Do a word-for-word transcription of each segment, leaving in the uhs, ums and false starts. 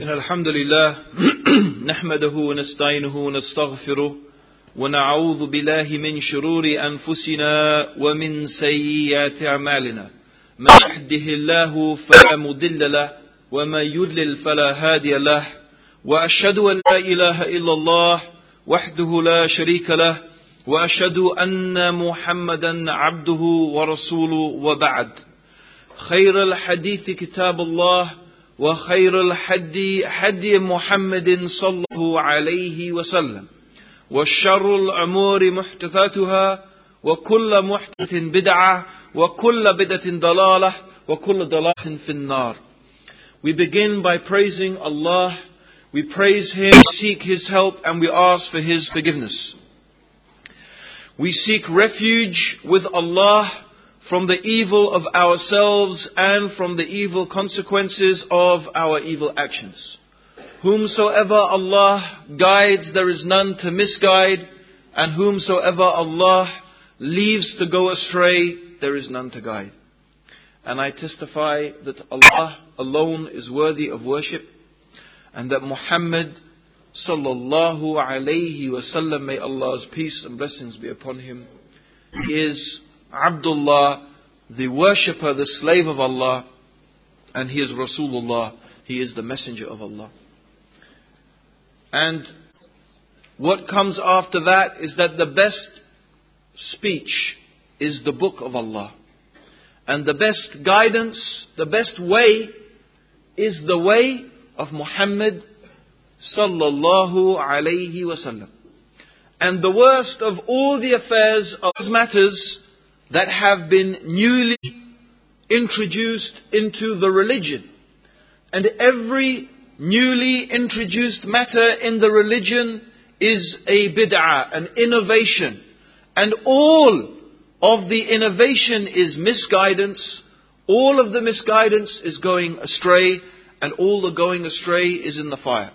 الحمد لله نحمده ونستعينه ونستغفره ونعوذ بالله من شرور أنفسنا ومن سيئات أعمالنا من يهده الله فلا مضل له ومن يضلل فلا هادي له وأشهد أن لا إله إلا الله وحده لا شريك له وأشهد أن محمدا عبده ورسوله وبعد خير الحديث كتاب الله وخير الحدي حدي محمد صلى الله عليه وسلم والشر الأمور محدثاتها وكل محدث بدعة وكل بدعة ضلالة وكل ضلالة في النار. We begin by praising Allah. We praise Him, seek His help, and we ask for His forgiveness. We seek refuge with Allah from the evil of ourselves and from the evil consequences of our evil actions. Whomsoever Allah guides, there is none to misguide, and whomsoever Allah leaves to go astray, there is none to guide. And I testify that Allah alone is worthy of worship, and that Muhammad sallallahu alayhi wasallam, may Allah's peace and blessings be upon him, he is Abdullah, the worshipper, the slave of Allah, and he is Rasulullah, he is the messenger of Allah. And what comes after that is that the best speech is the book of Allah. And the best guidance, the best way is the way of Muhammad sallallahu alayhi wasallam. And the worst of all the affairs of matters that have been newly introduced into the religion. And every newly introduced matter in the religion is a bid'ah, an innovation. And all of the innovation is misguidance. All of the misguidance is going astray. And all the going astray is in the fire.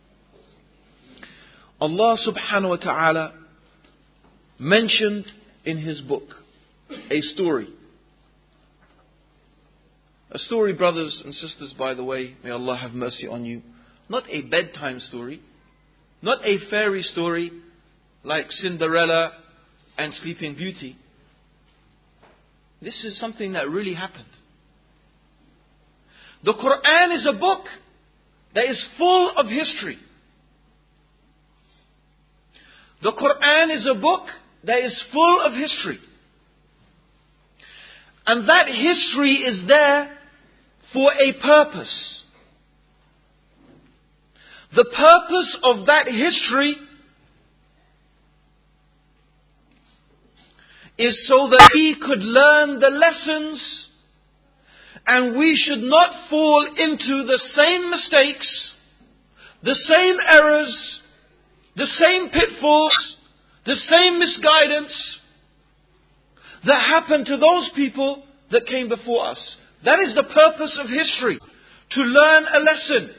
Allah subhanahu wa ta'ala mentioned in His book a story. A story, brothers and sisters, by the way, may Allah have mercy on you. Not a bedtime story. Not a fairy story like Cinderella and Sleeping Beauty. This is something that really happened. The Quran is a book that is full of history. The Quran is a book that is full of history. And that history is there for a purpose. The purpose of that history is so that we could learn the lessons, and we should not fall into the same mistakes, the same errors, the same pitfalls, the same misguidance that happened to those people that came before us. That is the purpose of history. To learn a lesson.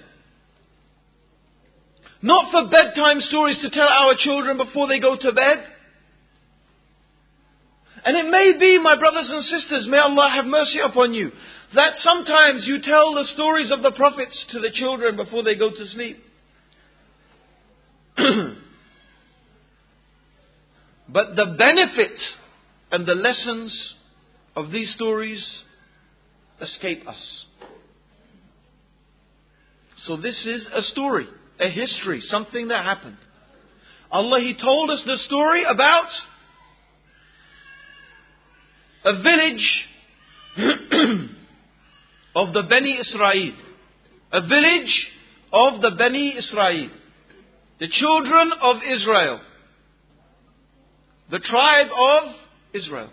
Not for bedtime stories to tell our children before they go to bed. And it may be, my brothers and sisters, may Allah have mercy upon you, that sometimes you tell the stories of the prophets to the children before they go to sleep. But the benefit and the lessons of these stories escape us. So this is a story, a history, something that happened. Allah, He told us the story about a village of the Bani Israel. A village of the Bani Israel. The children of Israel. The tribe of Israel.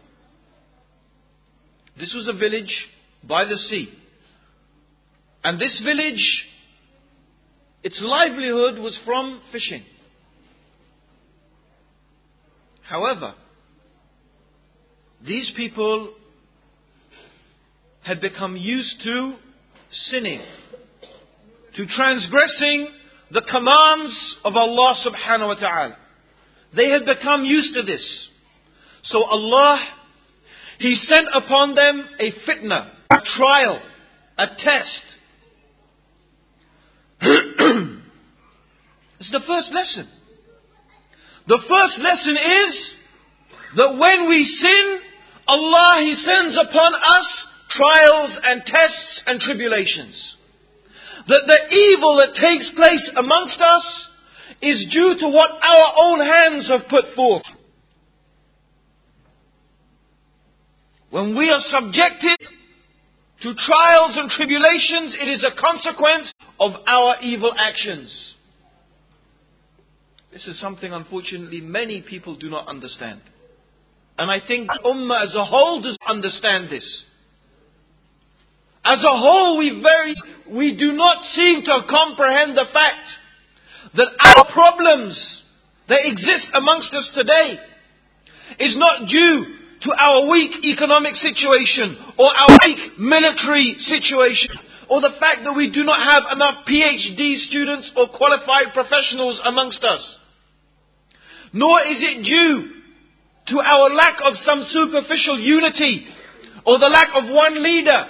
This was a village by the sea. And this village, its livelihood was from fishing. However, these people had become used to sinning, to transgressing the commands of Allah subhanahu wa ta'ala. They had become used to this. So Allah, He sent upon them a fitna, a trial, a test. It's the first lesson. The first lesson is that when we sin, Allah, He sends upon us trials and tests and tribulations. That the evil that takes place amongst us is due to what our own hands have put forth. When we are subjected to trials and tribulations, it is a consequence of our evil actions. This is something, unfortunately, many people do not understand. And I think the Ummah as a whole does understand this. As a whole, we very, we do not seem to comprehend the fact that our problems that exist amongst us today is not due to our weak economic situation or our weak military situation or the fact that we do not have enough PhD students or qualified professionals amongst us. Nor is it due to our lack of some superficial unity or the lack of one leader.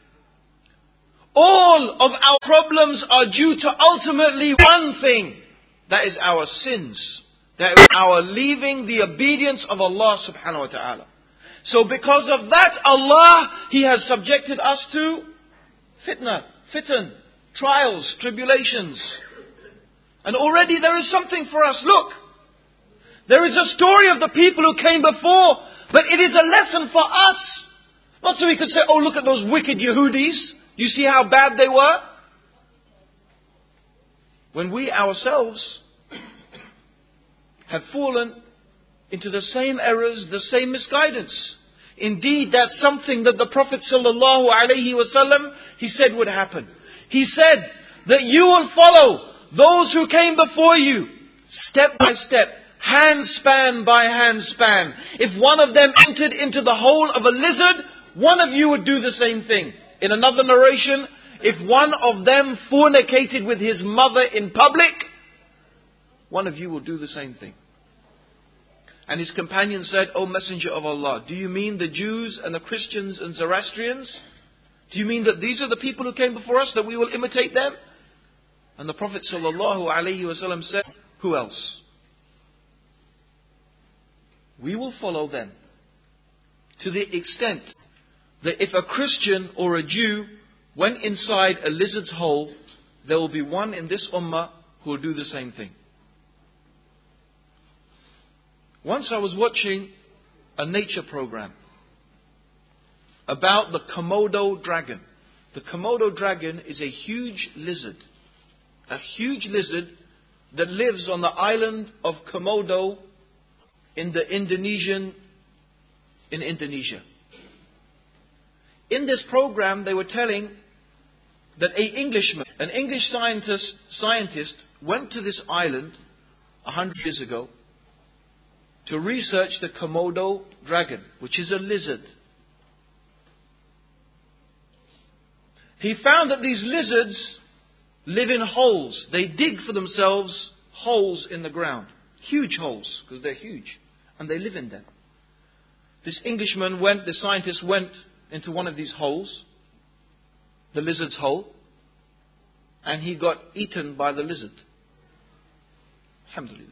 All of our problems are due to ultimately one thing. That is our sins. That is our leaving the obedience of Allah subhanahu wa ta'ala. So because of that, Allah, He has subjected us to fitna, fitan, trials, tribulations. And already there is something for us. Look, there is a story of the people who came before, but it is a lesson for us. Not so we could say, oh, look at those wicked Yehudis. You see how bad they were? When we ourselves have fallen into the same errors, the same misguidance. Indeed, that's something that the Prophet sallallahu alaihi wasallam, he said would happen. He said that you will follow those who came before you, step by step, hand span by hand span. If one of them entered into the hole of a lizard, one of you would do the same thing. In another narration, if one of them fornicated with his mother in public, one of you will do the same thing. And his companion said, O Messenger of Allah, do you mean the Jews and the Christians and Zoroastrians? Do you mean that these are the people who came before us, that we will imitate them? And the Prophet sallallahu alaihi wasallam said, who else? We will follow them. To the extent that if a Christian or a Jew went inside a lizard's hole, there will be one in this ummah who will do the same thing. Once I was watching a nature program about the Komodo dragon. The Komodo dragon is a huge lizard. A huge lizard that lives on the island of Komodo in the Indonesian, in Indonesia. In this program, they were telling that an Englishman, an English scientist, scientist went to this island a hundred years ago to research the Komodo dragon, which is a lizard. He found that these lizards live in holes. They dig for themselves holes in the ground. Huge holes, because they're huge. And they live in them. This Englishman went, the scientist went into one of these holes, the lizard's hole, and he got eaten by the lizard. Alhamdulillah.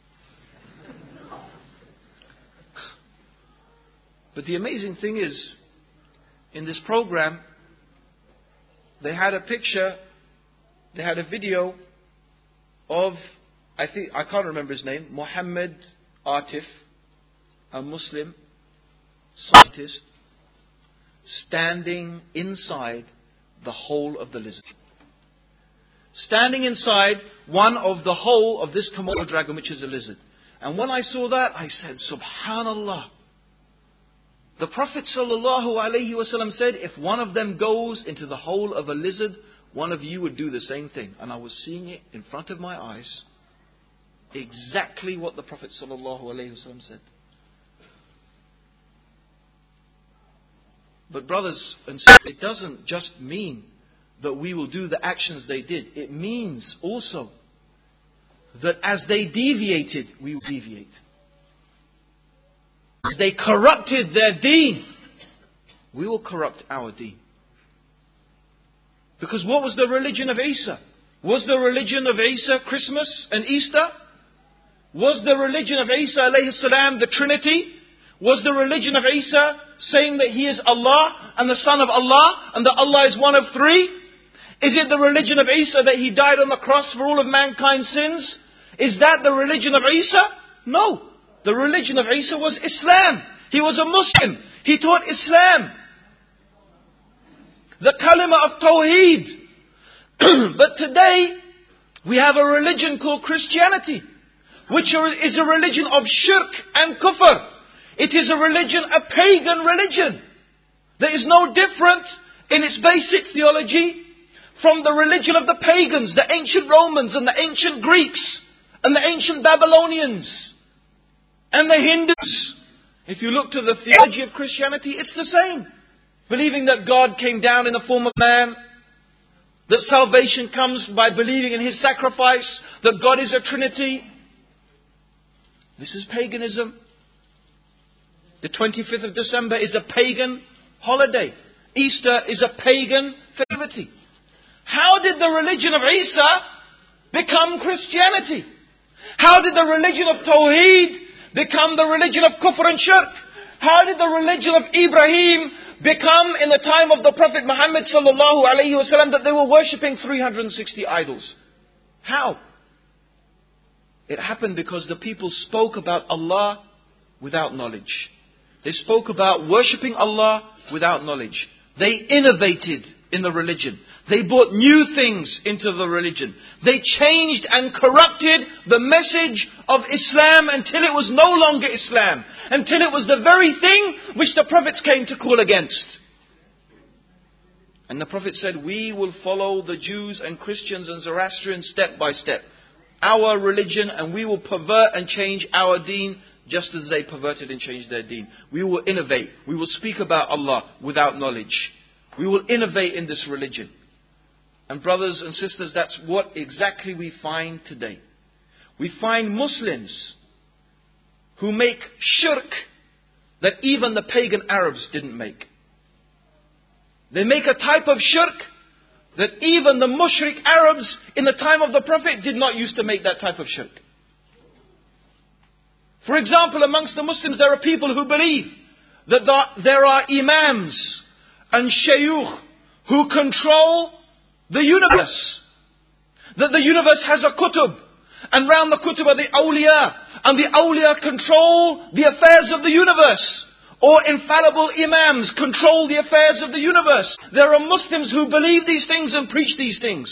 But the amazing thing is, in this program, they had a picture, they had a video of, I think, I can't remember his name, Muhammad Atif, a Muslim scientist, standing inside the hole of the lizard. Standing inside one of the hole of this Komodo dragon, which is a lizard. And when I saw that, I said, Subhanallah. The Prophet sallallahu alaihi wasallam said, if one of them goes into the hole of a lizard, one of you would do the same thing. And I was seeing it in front of my eyes. Exactly what the Prophet sallallahu alaihi wasallam said. But brothers and sisters, it doesn't just mean that we will do the actions they did. It means also that as they deviated, we will deviate. As they corrupted their deen, we will corrupt our deen. Because what was the religion of Isa? Was the religion of Isa Christmas and Easter? Was the religion of Isa alayhi salam the Trinity? Was the religion of Isa saying that he is Allah and the Son of Allah and that Allah is one of three? Is it the religion of Isa that he died on the cross for all of mankind's sins? Is that the religion of Isa? No. The religion of Isa was Islam. He was a Muslim. He taught Islam. The kalima of Tawheed. But today, we have a religion called Christianity, which is a religion of shirk and kufr. It is a religion, a pagan religion. That is no different in its basic theology from the religion of the pagans, the ancient Romans and the ancient Greeks and the ancient Babylonians and the Hindus. If you look to the theology of Christianity, it's the same. Believing that God came down in the form of man, that salvation comes by believing in His sacrifice, that God is a Trinity. This is paganism. The twenty-fifth of December is a pagan holiday. Easter is a pagan festivity. How did the religion of Isa become Christianity? How did the religion of Tawheed become the religion of Kufr and Shirk? How did the religion of Ibrahim become in the time of the Prophet Muhammad sallallahu alaihi wasallam that they were worshipping three hundred sixty idols? How? It happened because the people spoke about Allah without knowledge. They spoke about worshipping Allah without knowledge. They innovated in the religion. They brought new things into the religion. They changed and corrupted the message of Islam until it was no longer Islam. Until it was the very thing which the prophets came to call against. And the Prophet said, we will follow the Jews and Christians and Zoroastrians step by step. Our religion, and we will pervert and change our deen just as they perverted and changed their deen. We will innovate. We will speak about Allah without knowledge. We will innovate in this religion. And brothers and sisters, that's what exactly we find today. We find Muslims who make shirk that even the pagan Arabs didn't make. They make a type of shirk that even the mushrik Arabs in the time of the Prophet did not used to make that type of shirk. For example, amongst the Muslims there are people who believe that there are imams and shayukh who control the universe. That the universe has a kutub. And round the kutub are the awliya. And the awliya control the affairs of the universe. Or infallible imams control the affairs of the universe. There are Muslims who believe these things and preach these things.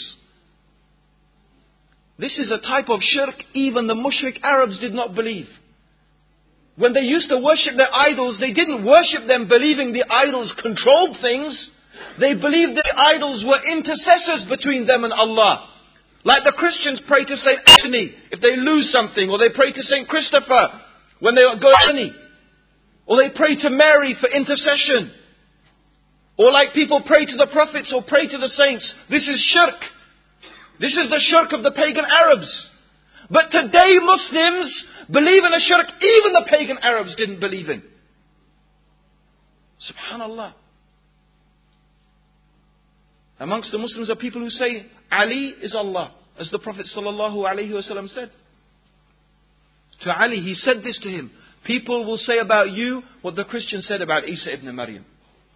This is a type of shirk even the mushrik Arabs did not believe. When they used to worship their idols, they didn't worship them believing the idols controlled things. They believed that the idols were intercessors between them and Allah. Like the Christians pray to Saint Anthony if they lose something. Or they pray to Saint Christopher when they go journey. Or they pray to Mary for intercession. Or like people pray to the prophets or pray to the saints. This is shirk. This is the shirk of the pagan Arabs. But today Muslims believe in a shirk even the pagan Arabs didn't believe in. Subhanallah. Amongst the Muslims are people who say Ali is Allah, as the Prophet sallallahu alaihi wasallam said. To Ali, he said this to him. People will say about you what the Christians said about Isa ibn Maryam.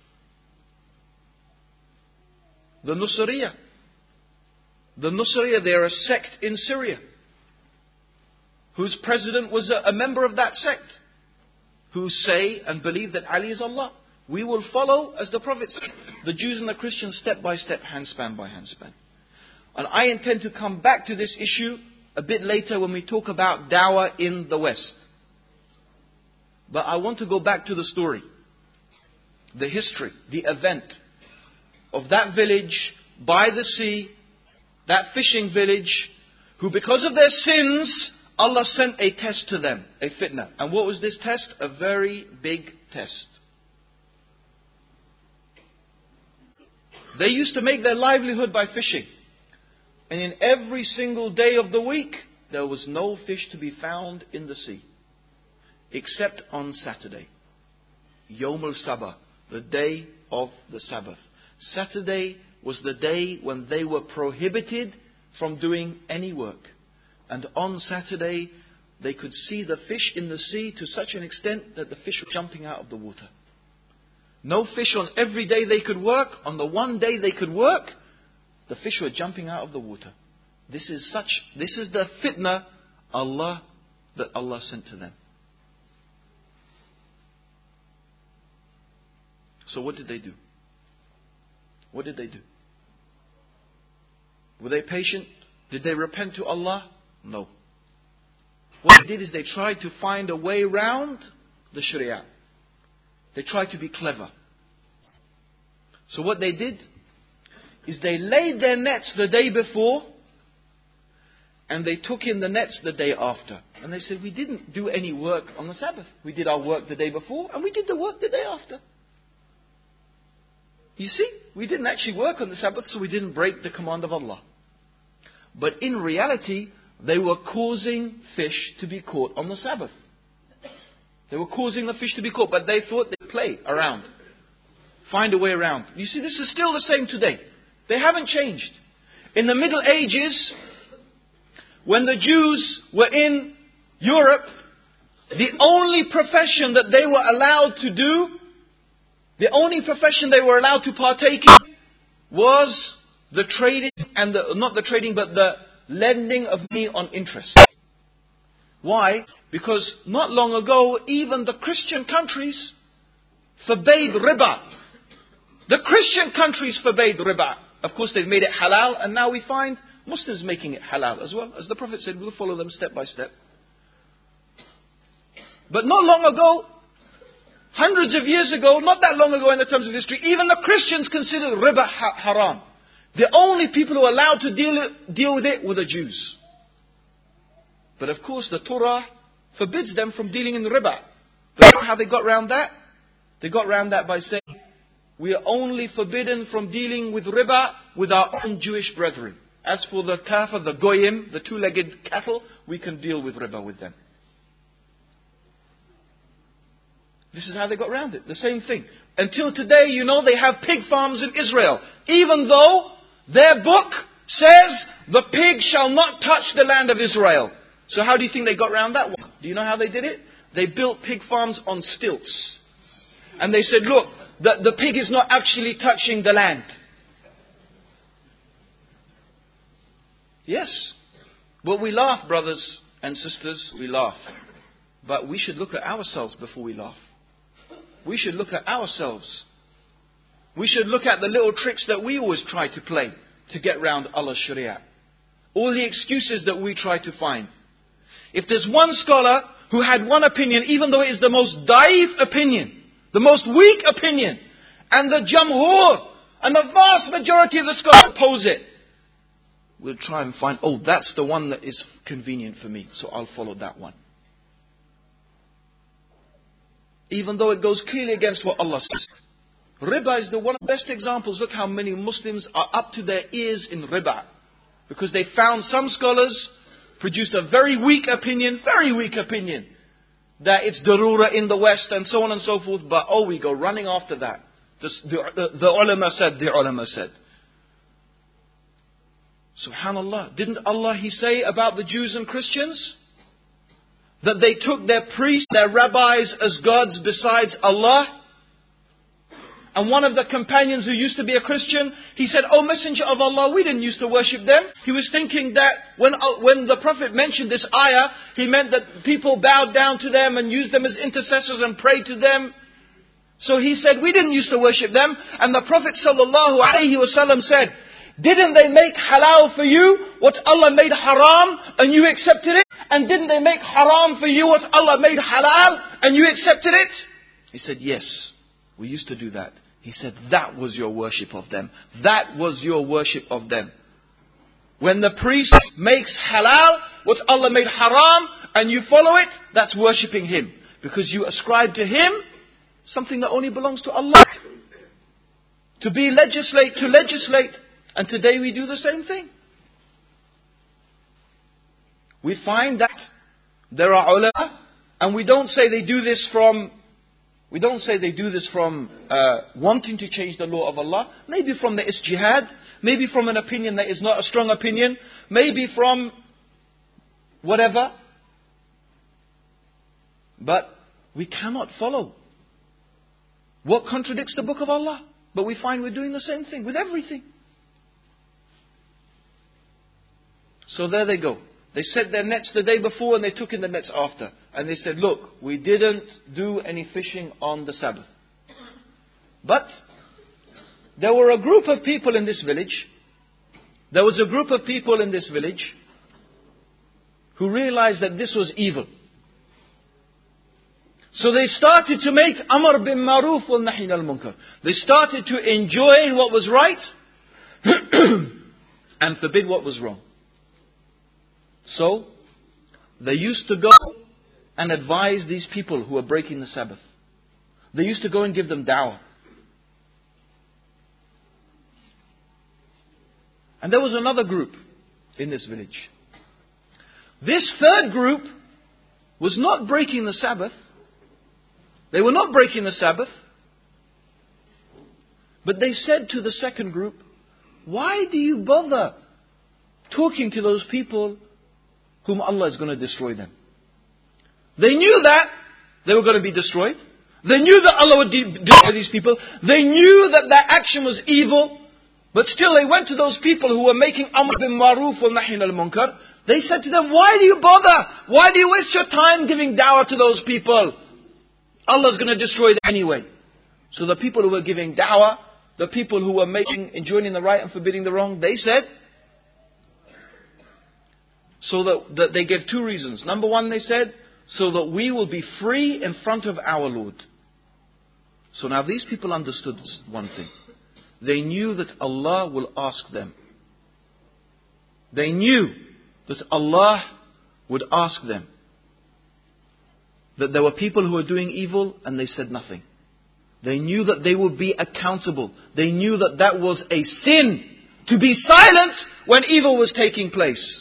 The Nusayriya. The Nusayriya, they are a sect in Syria. Whose president was a, a member of that sect. Who say and believe that Ali is Allah. We will follow, as the Prophet said, the Jews and the Christians step by step, handspan by handspan. And I intend to come back to this issue a bit later when we talk about dawah in the West. But I want to go back to the story, the history, the event of that village by the sea, that fishing village, who because of their sins, Allah sent a test to them, a fitna. And what was this test? A very big test. They used to make their livelihood by fishing. And in every single day of the week, there was no fish to be found in the sea. Except on Saturday. Yawm al-Sabah, the day of the Sabbath. Saturday was the day when they were prohibited from doing any work. And on Saturday, they could see the fish in the sea to such an extent that the fish were jumping out of the water. No fish on every day they could work. On the one day they could work, the fish were jumping out of the water. This is such, this is the fitna Allah, that Allah sent to them. So what did they do? What did they do? Were they patient? Did they repent to Allah? No. What they did is they tried to find a way round the Sharia. They tried to be clever. So what they did is they laid their nets the day before and they took in the nets the day after. And they said, we didn't do any work on the Sabbath. We did our work the day before and we did the work the day after. You see, we didn't actually work on the Sabbath, so we didn't break the command of Allah. But in reality, they were causing fish to be caught on the Sabbath. They were causing the fish to be caught, but they thought they'd play around. Find a way around. You see, this is still the same today. They haven't changed. In the Middle Ages, when the Jews were in Europe, the only profession that they were allowed to do, the only profession they were allowed to partake in was the trading and the, not the trading, but the lending of money on interest. Why? Because not long ago, even the Christian countries forbade riba. The Christian countries forbade riba. Of course, they've made it halal, and now we find Muslims making it halal as well. As the Prophet said, we'll follow them step by step. But not long ago, hundreds of years ago, not that long ago in the terms of history, even the Christians considered riba ha- haram. The only people who were allowed to deal, deal with it were the Jews. But of course, the Torah forbids them from dealing in riba. But how they got around that? They got around that by saying, we are only forbidden from dealing with riba with our own Jewish brethren. As for the kafir, the goyim, the two-legged cattle, we can deal with riba with them. This is how they got around it. The same thing. Until today, you know, they have pig farms in Israel. Even though their book says the pig shall not touch the land of Israel. So how do you think they got around that one? Do you know how they did it? They built pig farms on stilts. And they said, look, the, the pig is not actually touching the land. Yes. But we laugh, brothers and sisters, we laugh. But we should look at ourselves before we laugh. We should look at ourselves. We should look at the little tricks that we always try to play to get round Allah's Sharia. All the excuses that we try to find. If there's one scholar who had one opinion, even though it is the most daif opinion, the most weak opinion, and the jamhur, and the vast majority of the scholars oppose it, we'll try and find, oh, that's the one that is convenient for me, so I'll follow that one. Even though it goes clearly against what Allah says. Riba is the one of the best examples. Look how many Muslims are up to their ears in riba. Because they found some scholars produced a very weak opinion, very weak opinion, that it's darura in the West and so on and so forth. But oh, we go running after that. The, the, the ulama said, the ulama said. Subhanallah. Didn't Allah, He say about the Jews and Christians? That they took their priests, their rabbis as gods besides Allah. And one of the companions who used to be a Christian, he said, "Oh Messenger of Allah, we didn't used to worship them." He was thinking that when, when the Prophet mentioned this ayah, he meant that people bowed down to them and used them as intercessors and prayed to them. So he said, we didn't used to worship them. And the Prophet sallallahu alaihi wasallam said, didn't they make halal for you what Allah made haram and you accepted it? And didn't they make haram for you what Allah made halal and you accepted it? He said, yes, we used to do that. He said, that was your worship of them. That was your worship of them. When the priest makes halal what Allah made haram and you follow it, that's worshipping him. Because you ascribe to him something that only belongs to Allah. To be legislate, to legislate. And today we do the same thing. We find that there are ulama, and we don't say they do this from We don't say they do this from uh, wanting to change the law of Allah. Maybe from the ijtihad. Maybe from an opinion that is not a strong opinion. Maybe from whatever. But we cannot follow what contradicts the book of Allah. But we find we're doing the same thing with everything. So there they go. They set their nets the day before and they took in the nets after. And they said, look, we didn't do any fishing on the Sabbath. But there were a group of people in this village. There was a group of people in this village who realized that this was evil. So they started to make Amr bin Maruf wal Nahy al Munkar. They started to enjoin what was right and forbid what was wrong. So they used to go and advise these people who were breaking the Sabbath. They used to go and give them da'wah. And there was another group in this village. This third group was not breaking the Sabbath. They were not breaking the Sabbath. But they said to the second group, why do you bother talking to those people whom Allah is going to destroy them? They knew that they were going to be destroyed. They knew that Allah would de- destroy these people. They knew that their action was evil. But still they went to those people who were making Amr bin Maruf wal Nahy al Munkar. They said to them, why do you bother? Why do you waste your time giving da'wah to those people? Allah's going to destroy them anyway. So the people who were giving da'wah, the people who were making, enjoining the right and forbidding the wrong, they said, so that, that they gave two reasons. Number one, they said, so that we will be free in front of our Lord. So now these people understood one thing. They knew that Allah will ask them. They knew that Allah would ask them. That there were people who were doing evil and they said nothing. They knew that they would be accountable. They knew that that was a sin to be silent when evil was taking place.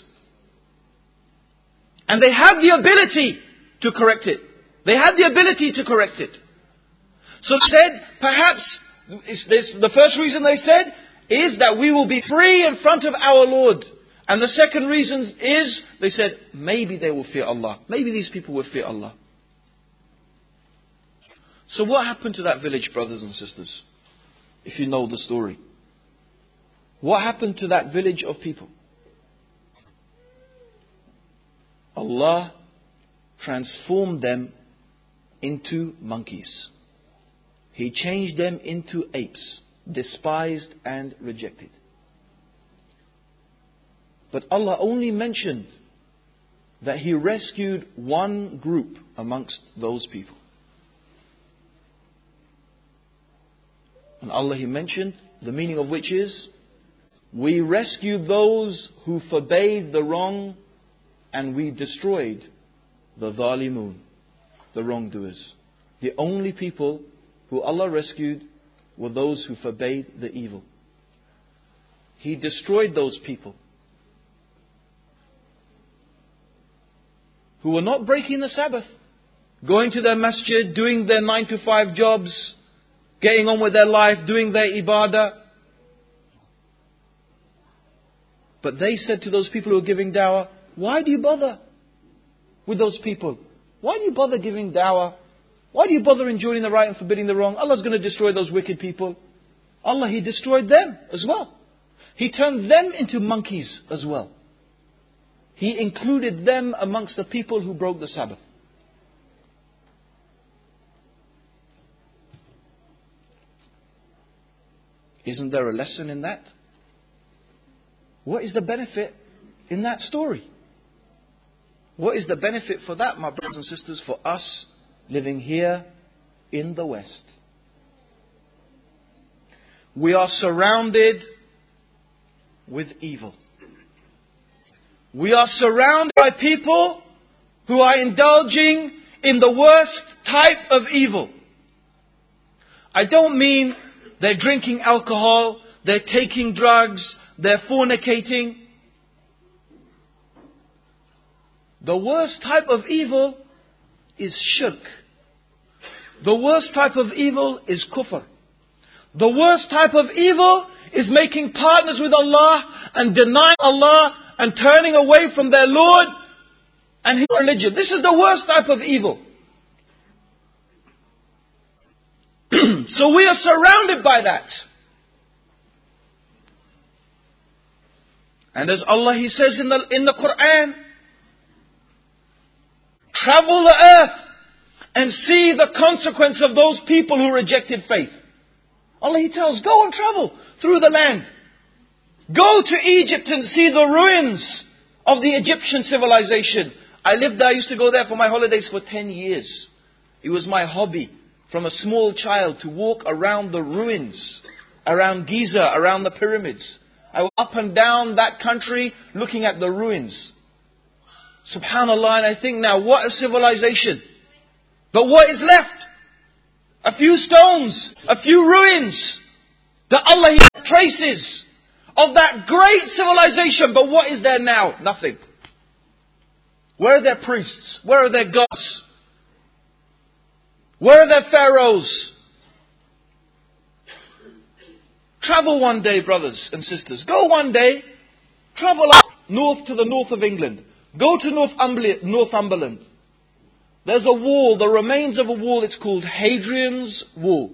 And they had the ability to correct it. They had the ability to correct it. So they said, perhaps, this, the first reason they said is that we will be free in front of our Lord. And the second reason is, they said, maybe they will fear Allah. Maybe these people will fear Allah. So what happened to that village, brothers and sisters? If you know the story. What happened to that village of people? Allah transformed them into monkeys. He changed them into apes, despised and rejected. But Allah only mentioned that He rescued one group amongst those people. And Allah He mentioned, the meaning of which is, we rescued those who forbade the wrong and we destroyed the dhalimun, the wrongdoers. The only people who Allah rescued were those who forbade the evil. He destroyed those people who were not breaking the Sabbath, going to their masjid, doing their nine to five jobs, getting on with their life, doing their ibadah. But they said to those people who were giving da'wah, why do you bother with those people? Why do you bother giving da'wah? Why do you bother enjoining the right and forbidding the wrong? Allah's going to destroy those wicked people. Allah, He destroyed them as well. He turned them into monkeys as well. He included them amongst the people who broke the Sabbath. Isn't there a lesson in that? What is the benefit in that story? What is the benefit for that, my brothers and sisters, for us living here in the West? We are surrounded with evil. We are surrounded by people who are indulging in the worst type of evil. I don't mean they're drinking alcohol, they're taking drugs, they're fornicating. The worst type of evil is shirk. The worst type of evil is kufr. The worst type of evil is making partners with Allah and denying Allah and turning away from their Lord and His religion. This is the worst type of evil. So we are surrounded by that. And as Allah, He says in the, in the Quran, travel the earth and see the consequence of those people who rejected faith. Allah, He tells, go and travel through the land. Go to Egypt and see the ruins of the Egyptian civilization. I lived there, I used to go there for my holidays for ten years. It was my hobby from a small child to walk around the ruins, around Giza, around the pyramids. I was up and down that country looking at the ruins. Subhanallah, and I think now, what a civilization. But what is left? A few stones, a few ruins that Allah He traces of that great civilization. But what is there now? Nothing. Where are their priests? Where are their gods? Where are their pharaohs? Travel one day, brothers and sisters. Go one day. Travel up north to the north of England. Go to Northumberland. There's a wall, the remains of a wall, it's called Hadrian's Wall.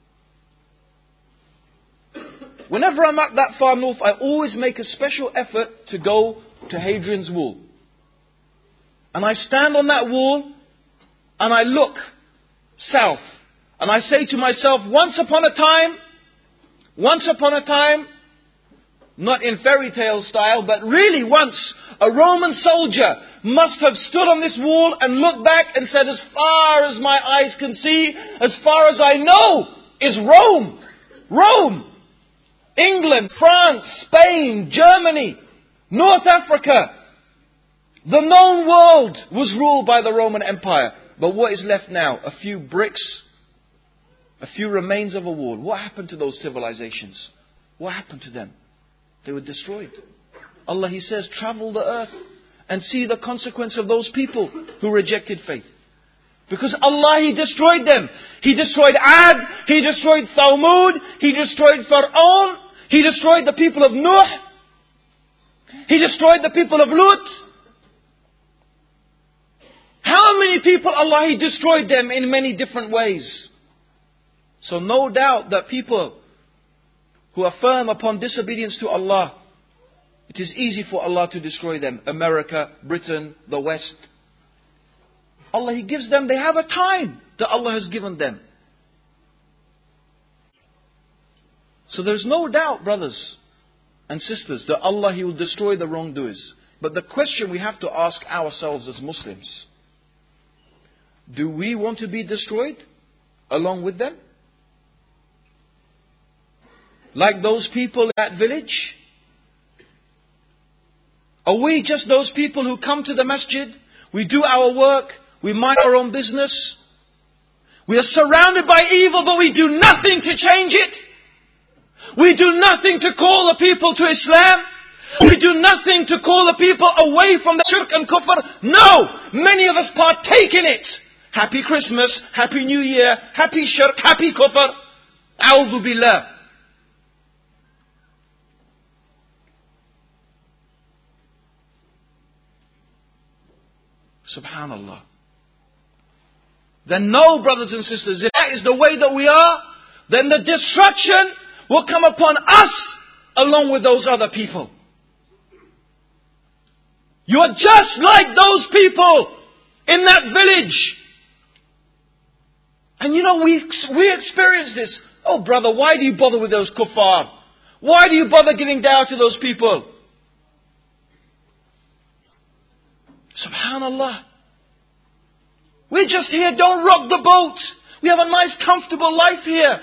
Whenever I'm up that far north, I always make a special effort to go to Hadrian's Wall. And I stand on that wall and I look south. And I say to myself, once upon a time, once upon a time, not in fairy tale style, but really once, a Roman soldier must have stood on this wall and looked back and said, as far as my eyes can see, as far as I know, is Rome. Rome. England, France, Spain, Germany, North Africa. The known world was ruled by the Roman Empire. But what is left now? A few bricks, a few remains of a wall. What happened to those civilizations? What happened to them? They were destroyed. Allah, He says, travel the earth and see the consequence of those people who rejected faith. Because Allah, He destroyed them. He destroyed Ad, He destroyed Thamud, He destroyed Fir'aun, He destroyed the people of Nuh, He destroyed the people of Lut. How many people, Allah, He destroyed them in many different ways. So no doubt that people who are firm upon disobedience to Allah, it is easy for Allah to destroy them. America, Britain, the West. Allah, He gives them, they have a time that Allah has given them. So there's no doubt, brothers and sisters, that Allah, He will destroy the wrongdoers. But the question we have to ask ourselves as Muslims, do we want to be destroyed along with them? Like those people in that village? Are we just those people who come to the masjid, we do our work, we mind our own business, we are surrounded by evil but we do nothing to change it? We do nothing to call the people to Islam? We do nothing to call the people away from the shirk and kufr? No! Many of us partake in it. Happy Christmas, Happy New Year, Happy Shirk, Happy Kufr. A'udhu Billah. Subhanallah. Then no, brothers and sisters, if that is the way that we are, then the destruction will come upon us along with those other people. You are just like those people in that village. And you know, we, we experience this. Oh brother, why do you bother with those kuffar? Why do you bother giving dawah to those people? Subhanallah. We're just here, don't rock the boat. We have a nice comfortable life here.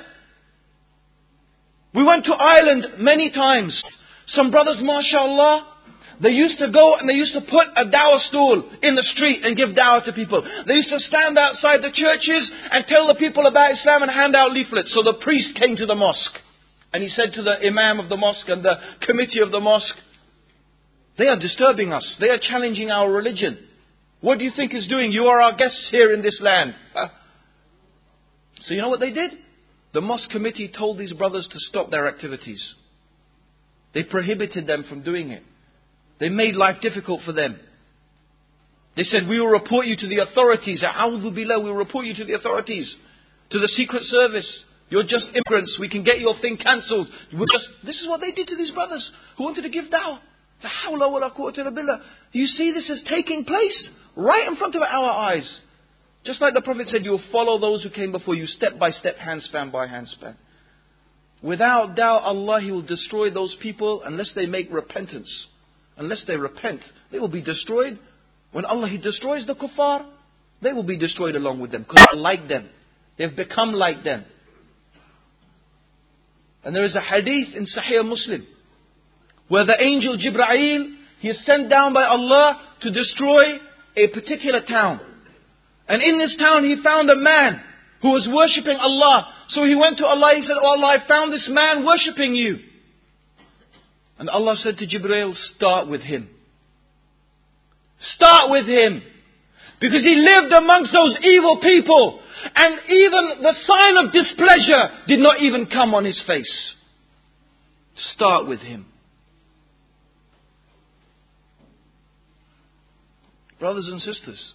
We went to Ireland many times. Some brothers, mashallah, they used to go and they used to put a dawah stool in the street and give dawah to people. They used to stand outside the churches and tell the people about Islam and hand out leaflets. So the priest came to the mosque and he said to the imam of the mosque and the committee of the mosque, they are disturbing us. They are challenging our religion. What do you think he's doing? You are our guests here in this land. So you know what they did? The mosque committee told these brothers to stop their activities. They prohibited them from doing it. They made life difficult for them. They said, we will report you to the authorities. A'udhu billah, we will report you to the authorities. To the secret service. You're just immigrants. We can get your thing cancelled. Just... This is what they did to these brothers who wanted to give da'wah. La hawla wa la quwwata illa billah. You see this is taking place right in front of our eyes. Just like the Prophet said, you will follow those who came before you, step by step, handspan by handspan. Without doubt, Allah, He will destroy those people unless they make repentance. Unless they repent, they will be destroyed. When Allah, He destroys the kuffar, they will be destroyed along with them. Because they're like them. They've become like them. And there is a hadith in Sahih Muslim, where the angel Jibreel, he is sent down by Allah to destroy a particular town. And in this town he found a man who was worshipping Allah. So he went to Allah, he said, oh Allah, I found this man worshipping you. And Allah said to Jibreel, start with him. Start with him. Because he lived amongst those evil people. And even the sign of displeasure did not even come on his face. Start with him. Brothers and sisters,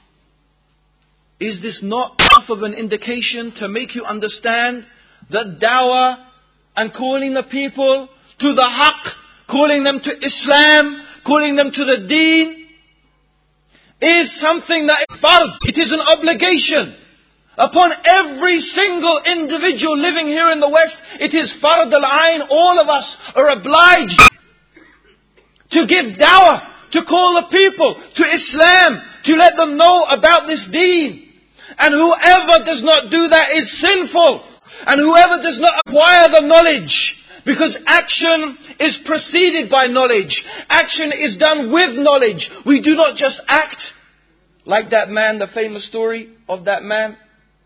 is this not enough of an indication to make you understand that da'wah and calling the people to the haqq, calling them to Islam, calling them to the deen, is something that is fard. It is an obligation upon every single individual living here in the West. It is fard al-ain. All of us are obliged to give da'wah, to call the people to Islam, to let them know about this deen. And whoever does not do that is sinful. And whoever does not acquire the knowledge, because action is preceded by knowledge. Action is done with knowledge. We do not just act like that man, the famous story of that man.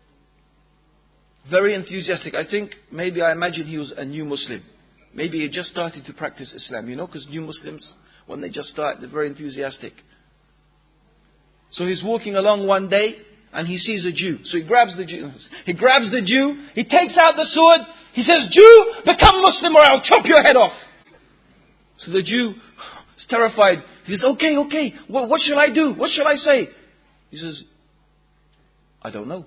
Very enthusiastic. I think, maybe I imagine he was a new Muslim. Maybe he just started to practice Islam. You know, because new Muslims, when they just start, they're very enthusiastic. So he's walking along one day and he sees a Jew. So he grabs the Jew. He grabs the Jew. He takes out the sword. He says, Jew, become Muslim or I'll chop your head off. So the Jew is terrified. He says, okay, okay. What, what shall I do? What shall I say? He says, I don't know.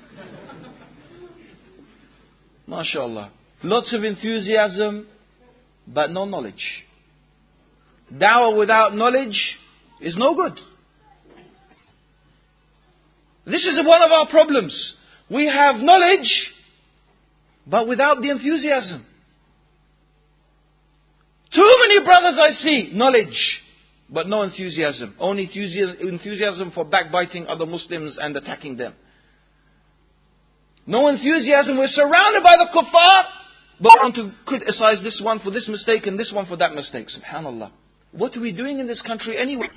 MashaAllah. Lots of enthusiasm, but no knowledge. Dawah without knowledge is no good. This is one of our problems. We have knowledge, but without the enthusiasm. Too many brothers I see, knowledge, but no enthusiasm. Only enthusiasm for backbiting other Muslims and attacking them. No enthusiasm. We're surrounded by the kuffar, but we want to criticize this one for this mistake and this one for that mistake. Subhanallah. What are we doing in this country anyway?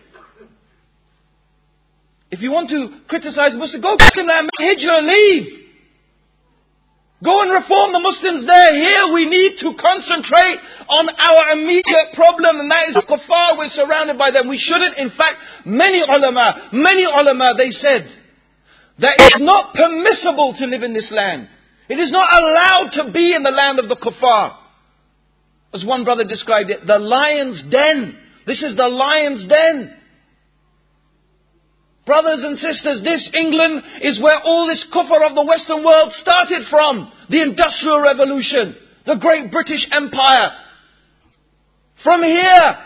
If you want to criticize Muslims, go get them there, make hijrah, leave. Go and reform the Muslims there. Here we need to concentrate on our immediate problem, and that is the kuffar. We're surrounded by them. We shouldn't. In fact, many ulama, many ulama, they said that it is not permissible to live in this land. It is not allowed to be in the land of the kuffar. As one brother described it, the lion's den. This is the lion's den. Brothers and sisters, this England is where all this kufr of the Western world started from. The Industrial Revolution. The great British Empire. From here.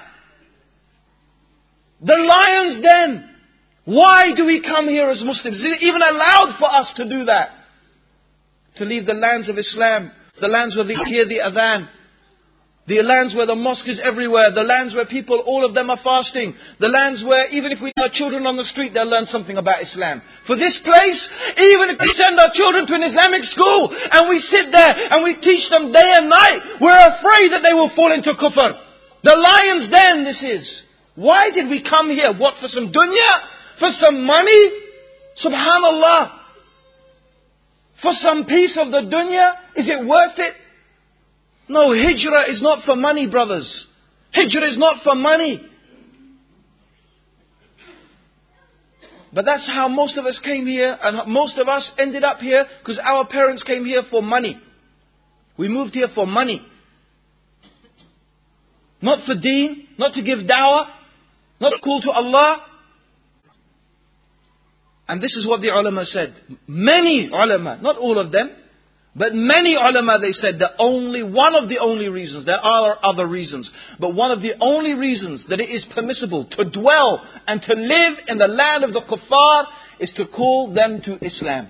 The lion's den. Why do we come here as Muslims? Is it even allowed for us to do that? To leave the lands of Islam. The lands where we hear the adhan. The lands where the mosque is everywhere. The lands where people, all of them are fasting. The lands where even if we have children on the street, they'll learn something about Islam. For this place, even if we send our children to an Islamic school and we sit there and we teach them day and night, we're afraid that they will fall into kufr. The lion's den this is. Why did we come here? What, for some dunya? For some money? Subhanallah. For some piece of the dunya? Is it worth it? No, hijrah is not for money, brothers. Hijrah is not for money. But that's how most of us came here, and most of us ended up here because our parents came here for money. We moved here for money. Not for deen, not to give da'wah, not to call to Allah. And this is what the ulama said. Many ulama, not all of them, but many ulama, they said that only one of the only reasons, there are other reasons, but one of the only reasons that it is permissible to dwell and to live in the land of the kuffar is to call them to Islam.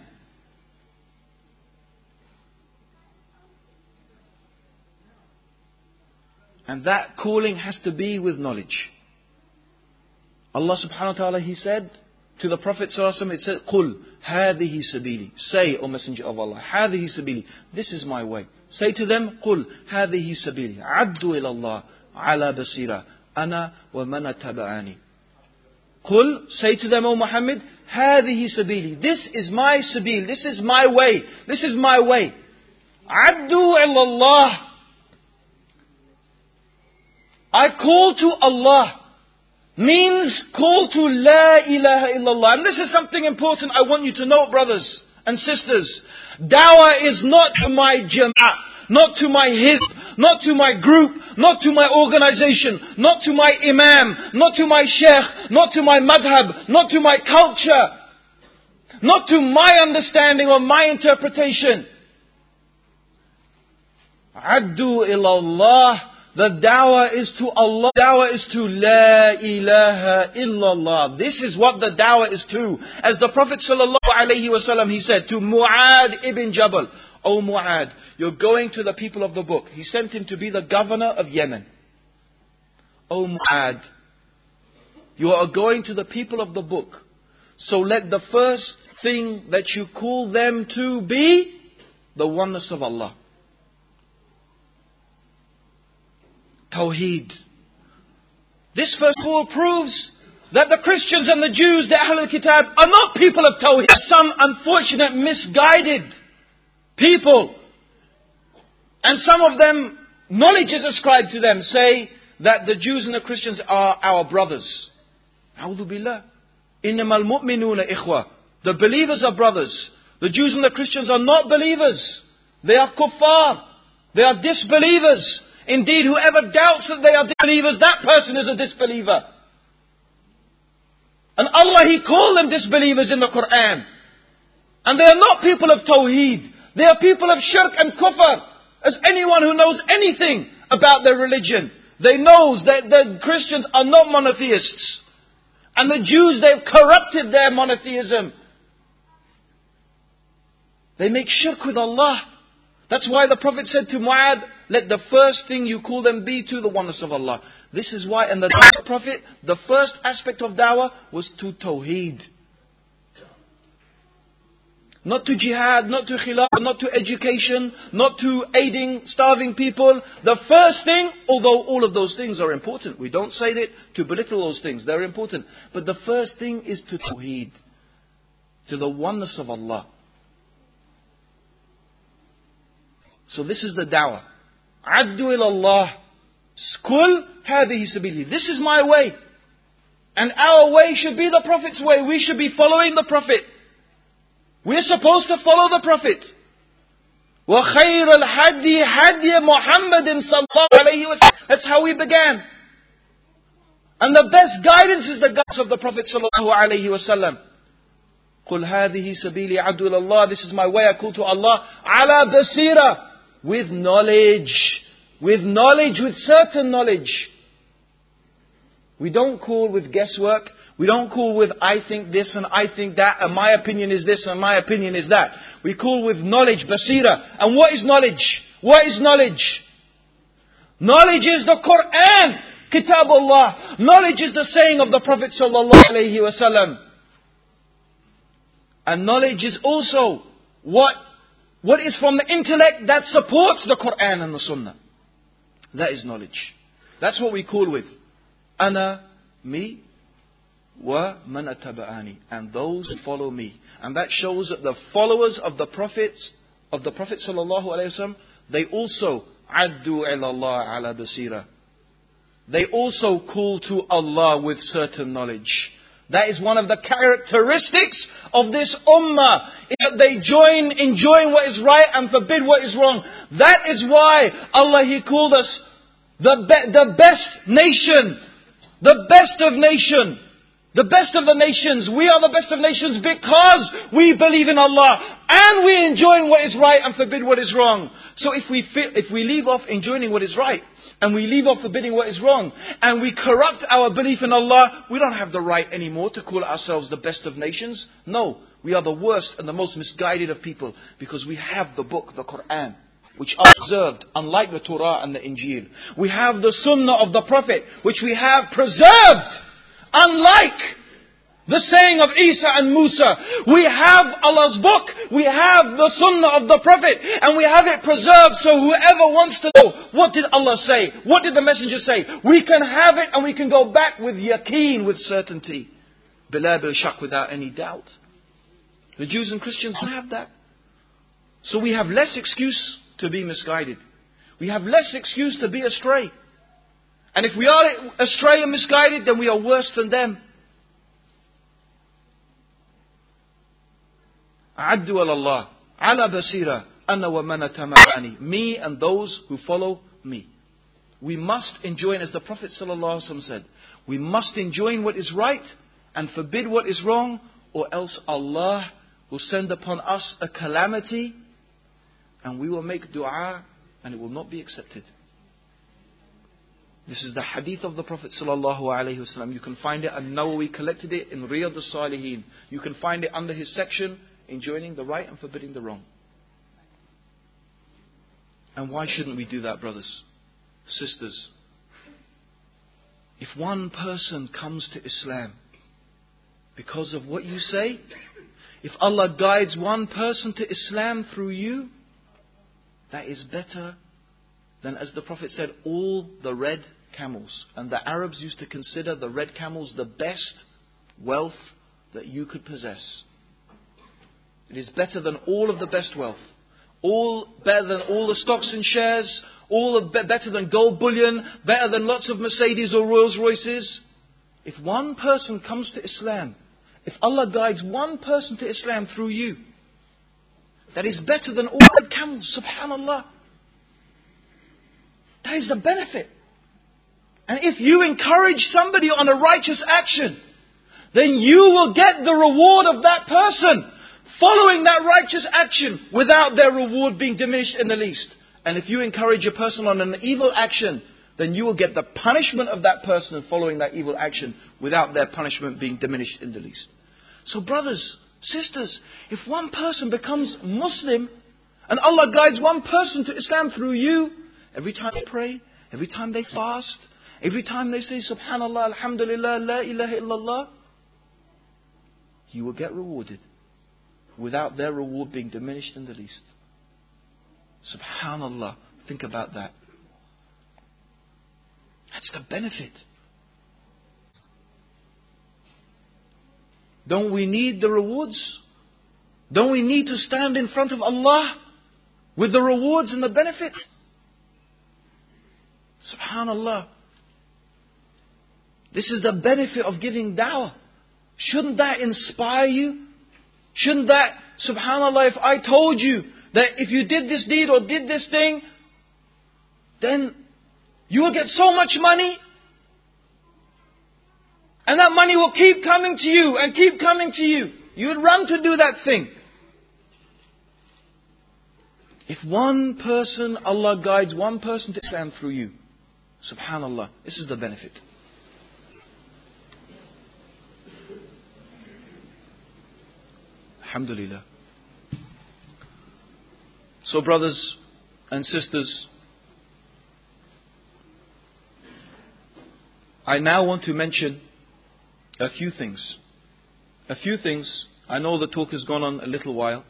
And that calling has to be with knowledge. Allah subhanahu wa ta'ala, He said to the Prophet sallallahu alaihi wasallam, it said, "Qul hadihi sabili." Say, O Messenger of Allah, hadihi sabili. This is my way. Say to them, "Qul hadihi sabili. Addu ila Allah ala basira. Ana wa man taba'ani." Qul, say to them, O Muhammad, hadihi sabili. This is my sabil. This is my way. This is my way. Addu ila Allah. I call to Allah. Means call to La ilaha illallah. And this is something important I want you to know, brothers and sisters. Dawah is not to my jama'ah, not to my hizb, not to my group, not to my organization, not to my imam, not to my sheikh, not to my madhab, not to my culture, not to my understanding or my interpretation. Addu ilallah. The dawah is to Allah. Dawah is to La ilaha illallah. This is what the dawah is to. As the Prophet sallallahu alaihi wasallam, he said to Mu'ad ibn Jabal, "O Mu'ad, you're going to the people of the book." He sent him to be the governor of Yemen. "O Mu'ad, you are going to the people of the book. So let the first thing that you call them to be the oneness of Allah. Tawheed." This first of all proves that the Christians and the Jews, the Ahlul Kitab, are not people of Tawheed. Some unfortunate, misguided people. And some of them, knowledge is ascribed to them, say that the Jews and the Christians are our brothers. A'udhu billah. Innamal mu'minuna ikhwa. The believers are brothers. The Jews and the Christians are not believers. They are kuffar. They are disbelievers. Indeed, whoever doubts that they are disbelievers, that person is a disbeliever. And Allah, He called them disbelievers in the Quran. And they are not people of Tawheed. They are people of shirk and kufr. As anyone who knows anything about their religion, they knows that the Christians are not monotheists. And the Jews, they've corrupted their monotheism. They make shirk with Allah. That's why the Prophet said to Mu'ad, let the first thing you call them be to the oneness of Allah. This is why, and the Prophet, the first aspect of dawah was to Tawheed. Not to jihad, not to khilaf, not to education, not to aiding starving people. The first thing, although all of those things are important, we don't say that to belittle those things, they're important. But the first thing is to Tawheed, to the oneness of Allah. So this is the dawah. Addu ilallah. Skul hadihi sabili. This is my way. And our way should be the Prophet's way. We should be following the Prophet. We're supposed to follow the Prophet. وَخَيْرَ الْحَدِّي حَدِّي مُحَمَّدٍ صَلَّى اللَّهُ عَلَيْهِ وَسَلَّمَ. That's how we began. And the best guidance is the guidance of the Prophet sallallahu alaihi wasallam. قُلْ هَذِهِ سَبِيلِي عَدُّ إِلَى اللَّهِ. This is my way, I call to Allah. عَلَى بَصِيرَةٍ. With knowledge. With knowledge, with certain knowledge. We don't call with guesswork. We don't call with I think this and I think that and my opinion is this and my opinion is that. We call with knowledge, basira. And what is knowledge? What is knowledge? Knowledge is the Quran, Kitabullah. Knowledge is the saying of the Prophet sallallahu alaihi wasallam. And knowledge is also what, what is from the intellect that supports the Quran and the Sunnah. That is knowledge. That's what we call with Ana, me, wa man attaba'ani, and those who follow me. And that shows that the followers of the prophets, of the Prophet sallallahu alaihi wasallam, they also addu ila Allah ala basira. They also call to Allah with certain knowledge. That is one of the characteristics of this ummah. That they join enjoying what is right and forbid what is wrong. That is why Allah, He called us the, be- the best nation. The best of nation. The best of the nations. We are the best of nations because we believe in Allah. And we enjoy what is right and forbid what is wrong. So if we, fi- if we leave off enjoying what is right, and we leave off forbidding what is wrong, and we corrupt our belief in Allah, we don't have the right anymore to call ourselves the best of nations. No, we are the worst and the most misguided of people, because we have the book, the Quran, which are preserved, unlike the Torah and the Injil. We have the Sunnah of the Prophet, which we have preserved, unlike the saying of Isa and Musa. We have Allah's book, we have the Sunnah of the Prophet, and we have it preserved, so whoever wants to know, what did Allah say? What did the Messenger say? We can have it and we can go back with yaqeen, with certainty. Bila bil shak, without any doubt. The Jews and Christians don't have that. So we have less excuse to be misguided. We have less excuse to be astray. And if we are astray and misguided, then we are worse than them. أعد على الله على بصيرة أنا ومن تبعني, me and those who follow me. We must enjoin, as the Prophet ﷺ said, we must enjoin what is right and forbid what is wrong, or else Allah will send upon us a calamity and we will make dua and it will not be accepted. This is the hadith of the Prophet ﷺ. You can find it, An-Nawawi collected it in Riyadh al-Salihin. You can find it under his section, enjoining the right and forbidding the wrong. And why shouldn't we do that, brothers, sisters? If one person comes to Islam because of what you say, if Allah guides one person to Islam through you, that is better than, as the Prophet said, all the red camels. And the Arabs used to consider the red camels the best wealth that you could possess. It is better than all of the best wealth. All better than all the stocks and shares. All of be- better than gold bullion. Better than lots of Mercedes or Rolls Royces. If one person comes to Islam, if Allah guides one person to Islam through you, that is better than all the camels. Subhanallah. That is the benefit. And if you encourage somebody on a righteous action, then you will get the reward of that person following that righteous action without their reward being diminished in the least. And if you encourage a person on an evil action, then you will get the punishment of that person following that evil action without their punishment being diminished in the least. So brothers, sisters, if one person becomes Muslim and Allah guides one person to Islam through you, every time they pray, every time they fast, every time they say Subhanallah, Alhamdulillah, La ilaha illallah, you will get rewarded without their reward being diminished in the least. Subhanallah. Think about that. That's the benefit. Don't we need the rewards? Don't we need to stand in front of Allah with the rewards and the benefits? Subhanallah. This is the benefit of giving da'wah. Shouldn't that inspire you? Shouldn't that, subhanallah, if I told you that if you did this deed or did this thing, then you will get so much money, and that money will keep coming to you and keep coming to you. You would run to do that thing. If one person, Allah guides one person to Islam through you, subhanallah, this is the benefit. Alhamdulillah. So brothers and sisters, I now want to mention a few things. A few things. I know the talk has gone on a little while,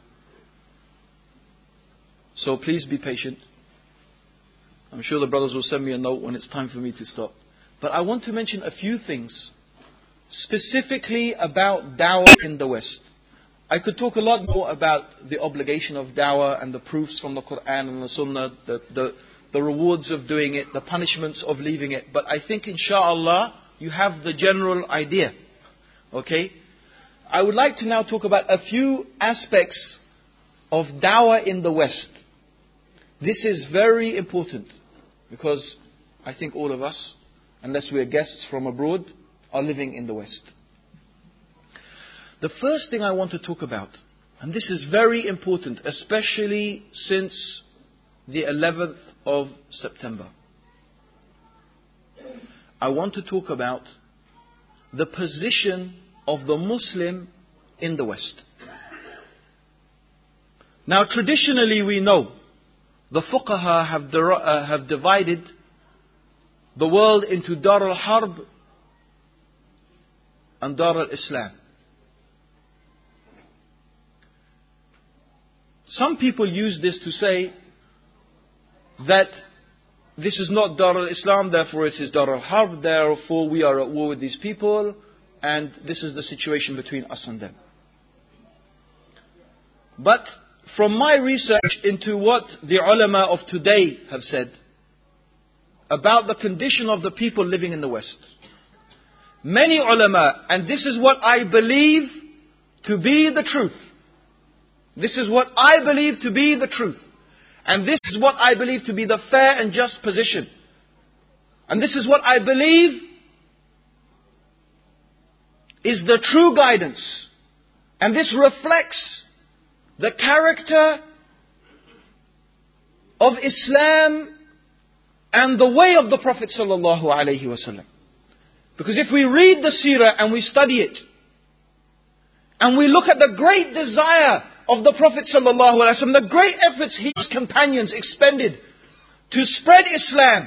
so please be patient. I'm sure the brothers will send me a note when it's time for me to stop. But I want to mention a few things specifically about da'wah in the West. I could talk a lot more about the obligation of da'wah and the proofs from the Quran and the Sunnah, the, the, the rewards of doing it, the punishments of leaving it. But I think inshaAllah you have the general idea. Okay? I would like to now talk about a few aspects of dawah in the West. This is very important because I think all of us, unless we are guests from abroad, are living in the West. The first thing I want to talk about, and this is very important, especially since the eleventh of September. I want to talk about the position of the Muslim in the West. Now, traditionally we know the fuqaha have, di- uh, have divided the world into Dar al-Harb and Dar al-Islam. Some people use this to say that this is not Dar al-Islam, therefore it is Dar al-Harb, therefore we are at war with these people, and this is the situation between us and them. But from my research into what the ulama of today have said about the condition of the people living in the West, many ulama, and this is what I believe to be the truth, this is what I believe to be the truth, and this is what I believe to be the fair and just position, and this is what I believe is the true guidance, and this reflects the character of Islam and the way of the Prophet sallallahu alaihi wasallam. Because if we read the seerah and we study it, and we look at the great desire of the Prophet sallallahu alaihi wasallam, the great efforts his companions expended to spread Islam,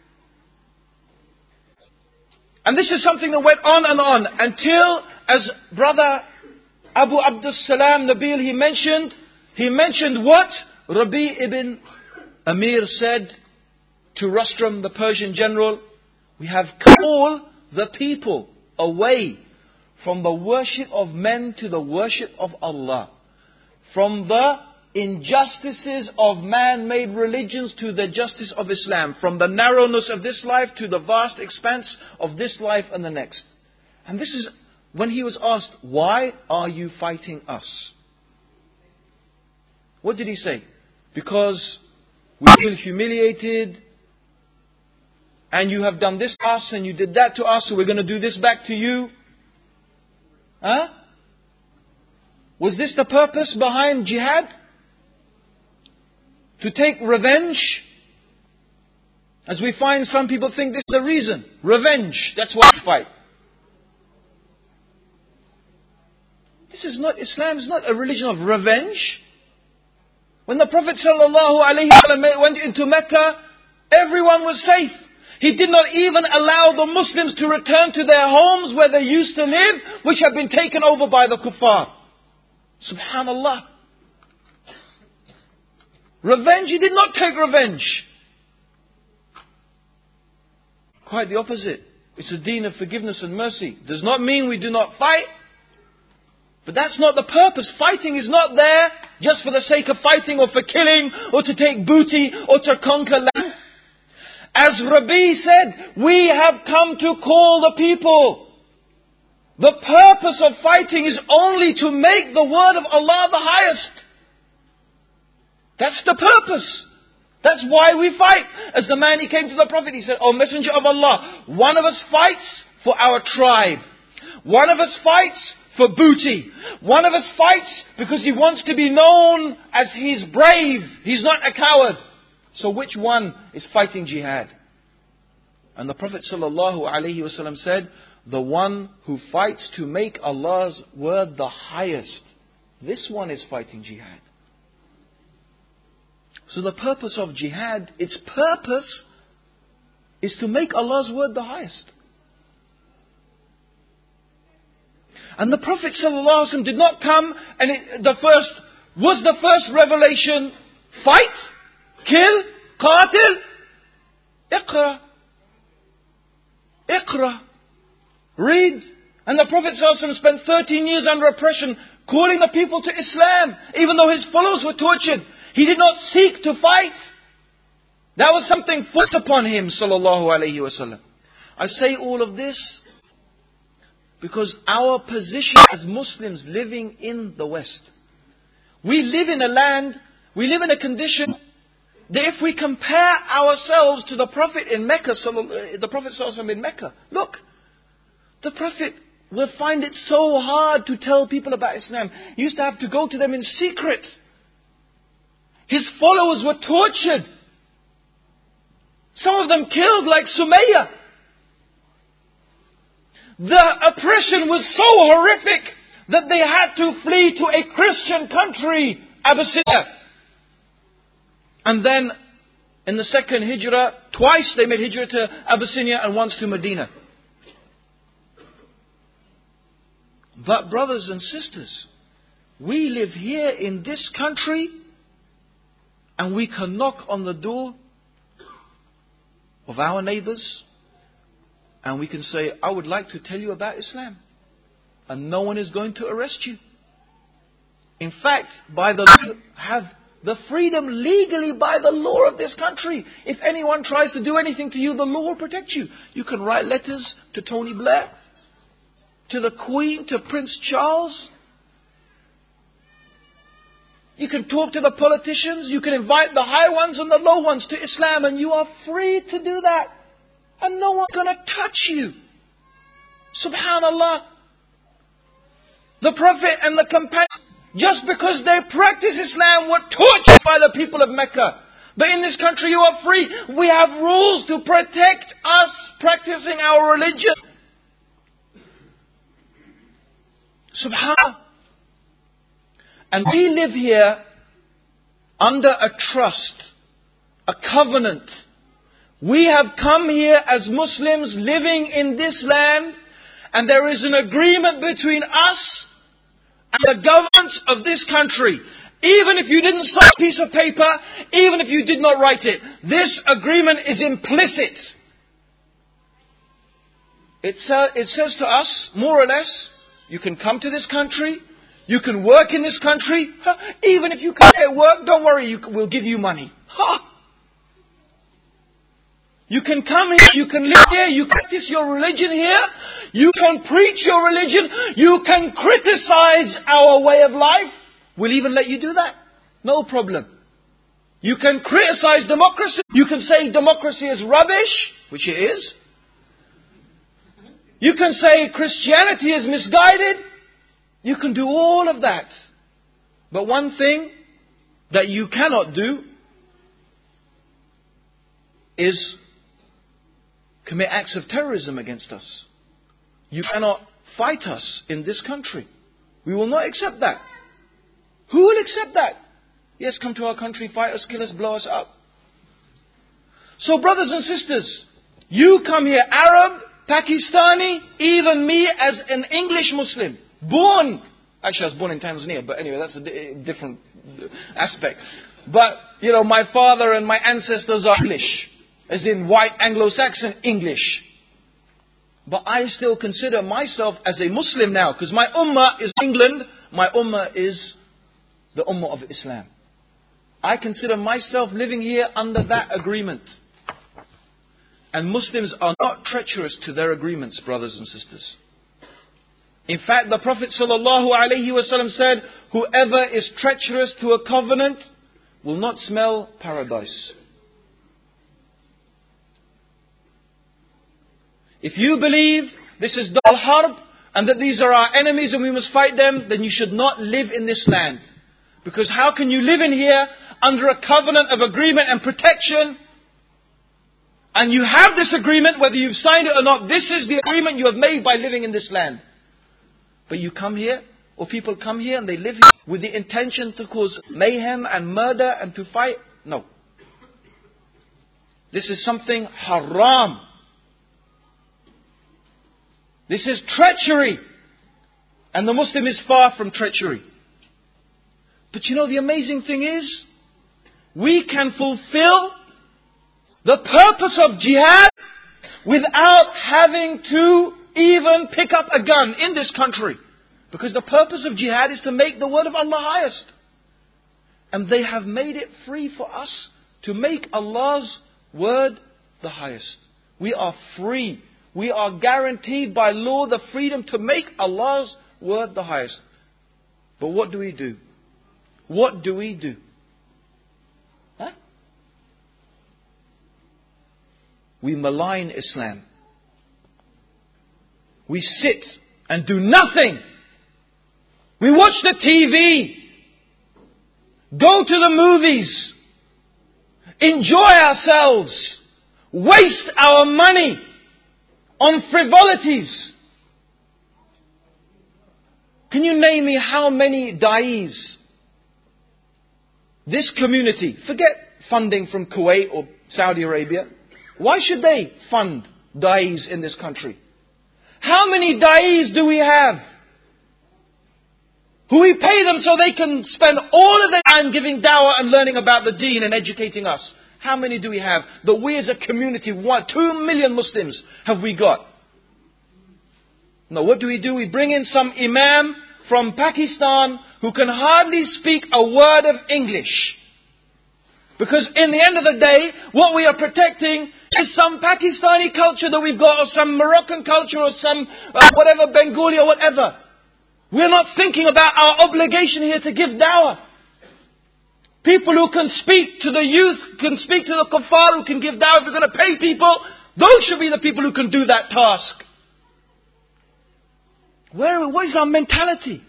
and this is something that went on and on until, as brother Abu Abdus Salam Nabil, he mentioned, he mentioned what Rabi ibn Amir said to Rustam, the Persian general: we have called the people away from the worship of men to the worship of Allah, from the injustices of man-made religions to the justice of Islam, from the narrowness of this life to the vast expanse of this life and the next. And this is when he was asked, why are you fighting us? What did he say? Because we feel humiliated, and you have done this to us, and you did that to us, so we're going to do this back to you. Huh? Was this the purpose behind jihad? To take revenge? As we find some people think this is the reason. Revenge, that's why we fight. This is not, Islam is not a religion of revenge. When the Prophet ﷺ went into Mecca, everyone was safe. He did not even allow the Muslims to return to their homes where they used to live, which had been taken over by the kuffar. Subhanallah. Revenge, he did not take revenge. Quite the opposite. It's a deen of forgiveness and mercy. Does not mean we do not fight. But that's not the purpose. Fighting is not there just for the sake of fighting or for killing or to take booty or to conquer land. As Rabi said, we have come to call the people. The purpose of fighting is only to make the word of Allah the highest. That's the purpose. That's why we fight. As the man, he came to the Prophet, he said, "O Messenger of Allah, one of us fights for our tribe. One of us fights for booty. One of us fights because he wants to be known as he's brave. He's not a coward. So which one is fighting jihad?" And the Prophet ﷺ said, "The one who fights to make Allah's word the highest. This one is fighting jihad." So the purpose of jihad, its purpose is to make Allah's word the highest. And the Prophet ﷺ did not come and it, the first, was the first revelation fight, kill, qatil, iqra, iqra, read. And the Prophet ﷺ spent thirteen years under oppression, calling the people to Islam, even though his followers were tortured. He did not seek to fight. That was something forced upon him, sallallahu alaihi wasallam. I say all of this Because our position as Muslims living in the West, we live in a land, we live in a condition that if we compare ourselves to the Prophet in Mecca, the Prophet in Mecca, look, the Prophet will find it so hard to tell people about Islam. He used to have to go to them in secret. His followers were tortured. Some of them killed, like Sumayyah. The oppression was so horrific that they had to flee to a Christian country, Abyssinia. And then in the second hijrah, twice they made hijrah to Abyssinia and once to Medina. But brothers and sisters, we live here in this country and we can knock on the door of our neighbors and we can say, I would like to tell you about Islam. And no one is going to arrest you. In fact, by the you have the freedom legally by the law of this country. If anyone tries to do anything to you, the law will protect you. You can write letters to Tony Blair, to the Queen, to Prince Charles. You can talk to the politicians. You can invite the high ones and the low ones to Islam, and you are free to do that. And no one's going to touch you. Subhanallah. The Prophet and the companions, just because they practice Islam, were tortured by the people of Mecca. But in this country you are free. We have rules to protect us practicing our religion. Subhanallah. And we live here under a trust, a covenant. We have come here as Muslims living in this land, and there is an agreement between us and the government of this country. Even if you didn't sign a piece of paper, even if you did not write it, this agreement is implicit. It, sa- it says to us, more or less, you can come to this country, you can work in this country, huh? Even if you can't get work, don't worry, you, we'll give you money. Huh? You can come here, you can live here, you practice your religion here, you can preach your religion, you can criticize our way of life. We'll even let you do that. No problem. You can criticize democracy. You can say democracy is rubbish, which it is. You can say Christianity is misguided. You can do all of that. But one thing that you cannot do is commit acts of terrorism against us. You cannot fight us in this country. We will not accept that. Who will accept that? Yes, come to our country, fight us, kill us, blow us up. So brothers and sisters, you come here, Arab, Pakistani, even me as an English Muslim, born, actually I was born in Tanzania, but anyway, that's a di- different aspect. But, you know, my father and my ancestors are English. As in white Anglo-Saxon English. But I still consider myself as a Muslim now. Because my ummah is England. My ummah is the ummah of Islam. I consider myself living here under that agreement. And Muslims are not treacherous to their agreements, brothers and sisters. In fact, the Prophet ﷺ said, whoever is treacherous to a covenant will not smell paradise. If you believe this is Dar al-Harb and that these are our enemies and we must fight them, then you should not live in this land. Because how can you live in here under a covenant of agreement and protection? And you have this agreement, whether you've signed it or not, this is the agreement you have made by living in this land. But you come here, or people come here and they live here with the intention to cause mayhem and murder and to fight? No. This is something haram. This is treachery. And the Muslim is far from treachery. But you know the amazing thing is, we can fulfill the purpose of jihad without having to even pick up a gun in this country. Because the purpose of jihad is to make the word of Allah highest. And they have made it free for us to make Allah's word the highest. We are free. We are guaranteed by law the freedom to make Allah's word the highest. But what do we do? What do we do? Huh? We malign Islam. We sit and do nothing. We watch the T V. Go to the movies. Enjoy ourselves. Waste our money on frivolities. Can you name me how many da'is this community, forget funding from Kuwait or Saudi Arabia, why should they fund da'is in this country? How many da'is do we have? Who we pay them so they can spend all of their time giving dawah and learning about the deen and educating us. How many do we have? That we as a community, what, two million Muslims have we got? No, what do we do? We bring in some imam from Pakistan who can hardly speak a word of English. Because in the end of the day, what we are protecting is some Pakistani culture that we've got, or some Moroccan culture, or some uh, whatever, Bengali or whatever. We're not thinking about our obligation here to give dawah. People who can speak to the youth, can speak to the kuffar, who can give dawah, if we're going to pay people, those should be the people who can do that task. Where, what is our mentality?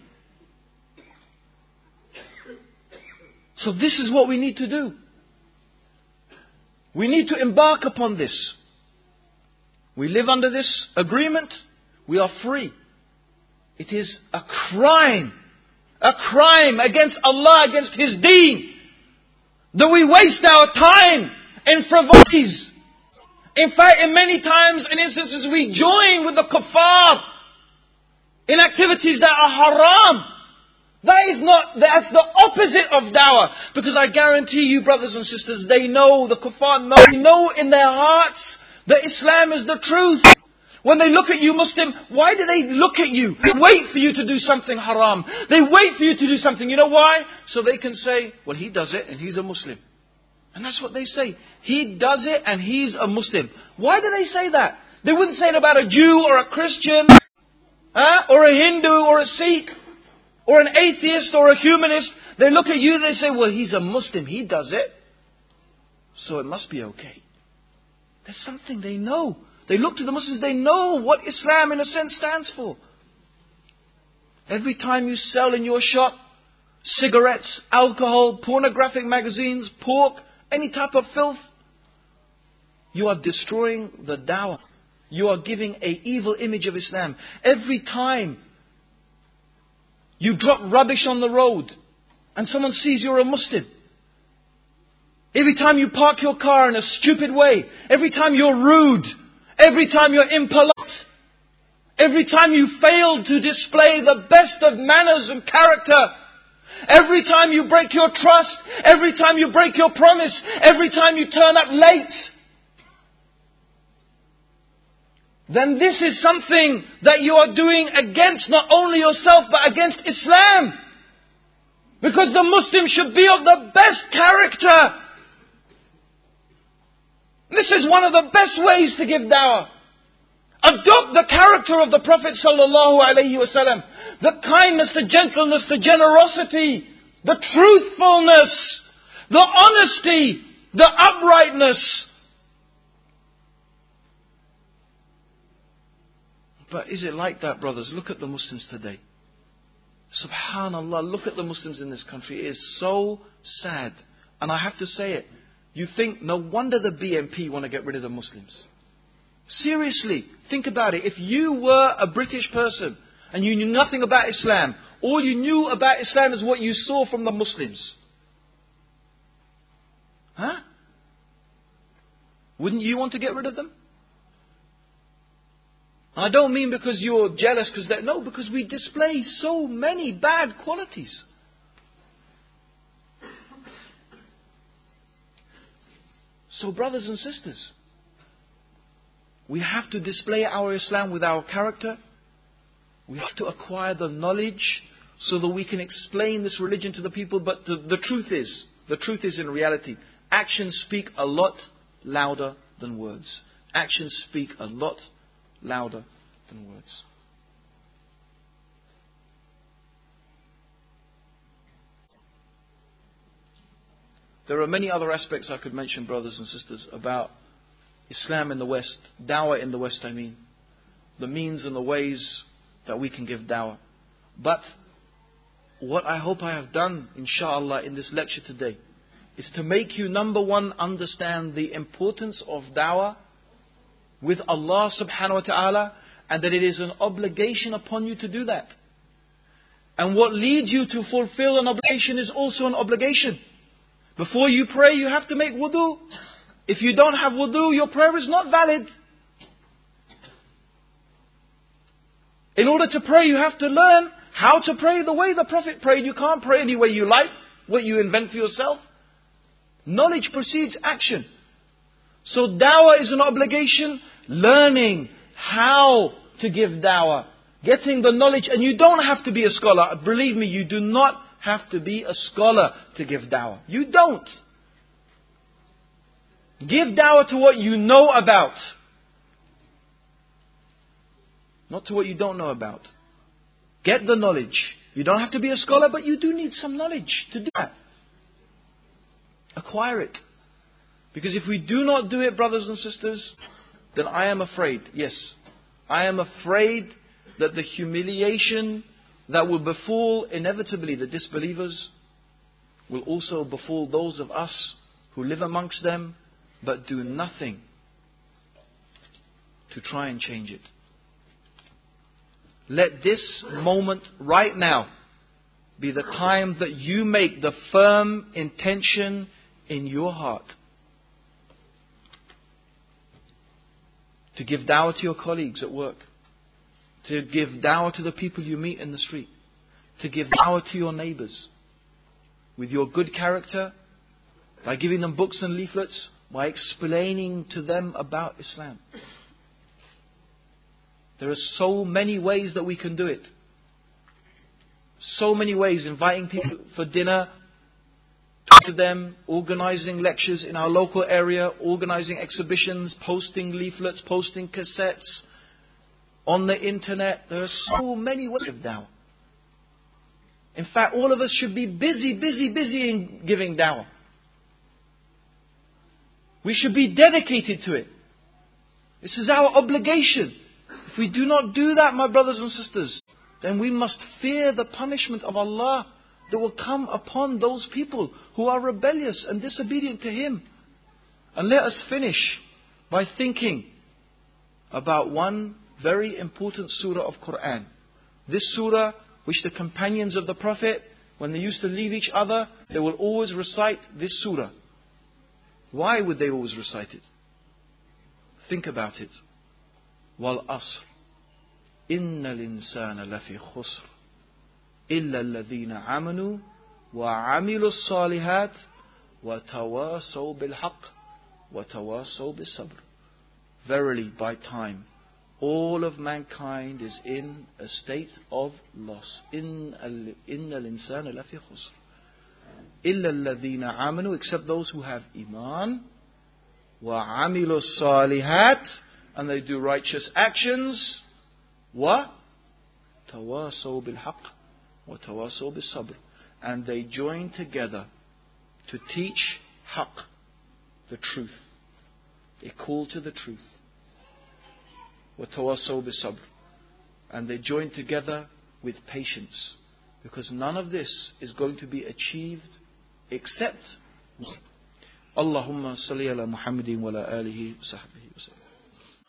So this is what we need to do. We need to embark upon this. We live under this agreement. We are free. It is a crime. A crime against Allah, against His deen, that we waste our time in frivolities. In fact, in many times and instances, we join with the kuffar in activities that are haram. That is not, that's the opposite of dawah. Because I guarantee you, brothers and sisters, they know, the kuffar know, they know in their hearts that Islam is the truth. When they look at you, Muslim, why do they look at you? They wait for you to do something haram. They wait for you to do something. You know why? So they can say, well, he does it and he's a Muslim. And that's what they say. He does it and he's a Muslim. Why do they say that? They wouldn't say it about a Jew or a Christian, huh? Or a Hindu or a Sikh, or an atheist or a humanist. They look at you, they say, well, he's a Muslim. He does it, so it must be okay. There's something they know. They look to the Muslims, they know what Islam in a sense stands for. Every time you sell in your shop cigarettes, alcohol, pornographic magazines, pork, any type of filth, you are destroying the dawah. You are giving an evil image of Islam. Every time you drop rubbish on the road and someone sees you're a Muslim, every time you park your car in a stupid way, every time you're rude, every time you're impolite, every time you fail to display the best of manners and character, every time you break your trust, every time you break your promise, every time you turn up late, then this is something that you are doing against not only yourself but against Islam. Because the Muslim should be of the best character. This is one of the best ways to give dawah. Adopt the character of the Prophet sallallahu alaihi wasallam. The kindness, the gentleness, the generosity, the truthfulness, the honesty, the uprightness. But is it like that, brothers? Look at the Muslims today. Subhanallah, look at the Muslims in this country. It is so sad. And I have to say it. You think, no wonder the B N P want to get rid of the Muslims. Seriously, think about it. If you were a British person and you knew nothing about Islam, all you knew about Islam is what you saw from the Muslims. Huh? Wouldn't you want to get rid of them? I don't mean because you're jealous, because that, no, because we display so many bad qualities. So brothers and sisters, we have to display our Islam with our character. We have to acquire the knowledge so that we can explain this religion to the people. But the, the truth is, the truth is in reality, actions speak a lot louder than words. Actions speak a lot louder than words. There are many other aspects I could mention, brothers and sisters, about Islam in the West, dawah in the West, I mean. The means and the ways that we can give dawah. But what I hope I have done, inshallah, in this lecture today, is to make you, number one, understand the importance of dawah with Allah subhanahu wa ta'ala, and that it is an obligation upon you to do that. And what leads you to fulfill an obligation is also an obligation. Before you pray, you have to make wudu. If you don't have wudu, your prayer is not valid. In order to pray, you have to learn how to pray the way the Prophet prayed. You can't pray any way you like, what you invent for yourself. Knowledge precedes action. So dawah is an obligation. Learning how to give dawah. Getting the knowledge. And you don't have to be a scholar. Believe me, you do not have to be a scholar to give dawah. You don't. Give dawah to what you know about. Not to what you don't know about. Get the knowledge. You don't have to be a scholar, but you do need some knowledge to do that. Acquire it. Because if we do not do it, brothers and sisters, then I am afraid, yes, I am afraid that the humiliation that will befall inevitably the disbelievers will also befall those of us who live amongst them but do nothing to try and change it. Let this moment right now be the time that you make the firm intention in your heart to give dawah to your colleagues at work, to give dawah to the people you meet in the street, to give dawah to your neighbors with your good character, by giving them books and leaflets, by explaining to them about Islam. There are so many ways that we can do it. So many ways. Inviting people for dinner, talk to them, organizing lectures in our local area, organizing exhibitions, posting leaflets, posting cassettes on the internet. There are so many ways of dawah. In fact, all of us should be busy, busy, busy in giving dawah. We should be dedicated to it. This is our obligation. If we do not do that, my brothers and sisters, then we must fear the punishment of Allah that will come upon those people who are rebellious and disobedient to Him. And let us finish by thinking about one very important surah of Quran. This surah, which the companions of the Prophet, when they used to leave each other, they will always recite this surah. Why would they always recite it? Think about it. وَالْأَصْرِ إِنَّ الْإِنسَانَ لَفِي خُسْرٍ إِلَّا الَّذِينَ آمَنُوا وَعَمِلُوا الصَّالِحَاتِ وَتَوَاصَوْا بِالْحَقِّ وَتَوَاصَوْا بِالصَّبْرِ. Verily, by time, all of mankind is in a state of loss. إِنَّ الْإِنسَانَ لَفِي خُسْرٍ إِلَّا الَّذِينَ آمَنُوا, except those who have iman, وَعَمِلُوا الصَّالِحَاتِ, and they do righteous actions, wa tawasaw bil haqq wa tawasaw bis sabr, and they join together to teach haqq, the truth. They call to the truth. Wa tawasaw bis sabr, and they join together with patience, because none of this is going to be achieved except Allahumma salli ala Muhammadin wa ala alihi wa sahbihi wa sallam.